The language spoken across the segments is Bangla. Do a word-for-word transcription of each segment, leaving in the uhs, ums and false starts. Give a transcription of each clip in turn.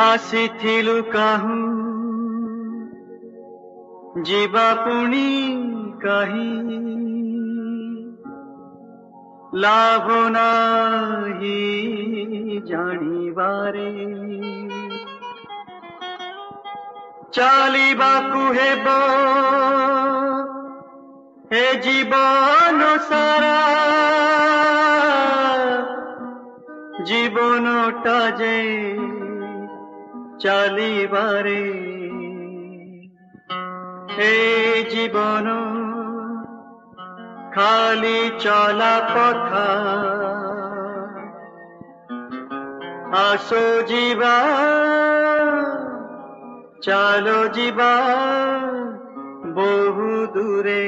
ଆସିଥିଲୁ କାହୁଁ ଯିବା ପୁଣି କାହିଁ ଲାଭ ନାହିଁ ଜାଣିବାରେ ଚାଲିବାକୁ ହେବ ଏ ଜୀବନ ସାରା ଜୀବନଟା ଯେ ଚାଲିବାରେ ଏ ଜୀବନ ଖାଲି ଚଲା ପଥା ଆସୋ ଯିବା ଚାଲୋ ଯିବା ବହୁ ଦୂରେ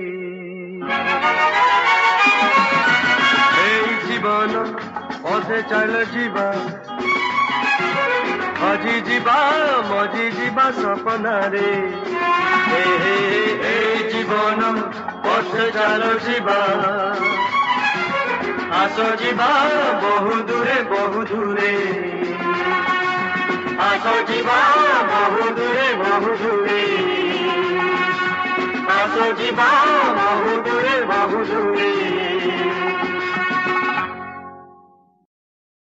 এই জীবন পথে চাল ଯିବା হজি ଯିବା মজি ଯିବା সপনারে এই জীবন পথে চাল ଯିବା আসো ଯିବା বহু দূরে বহু দূরে আসো ଯିବା বহু দূরে বহু দূরে আসো ଯିবা বহু দূরে বহু দূরে